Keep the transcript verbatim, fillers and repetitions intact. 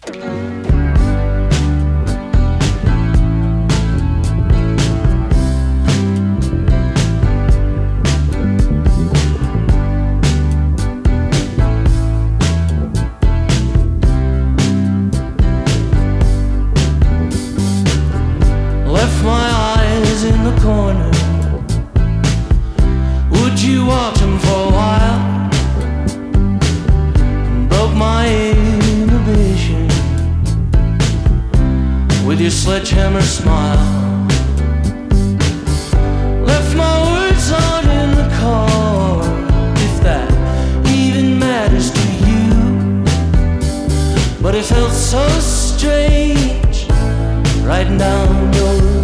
Left my eyes in the corner. Would you watch them for a while? Broke my inhibition with your sledgehammer smile. Left my words out in the car, if that even matters to you. But it felt so strange writing down your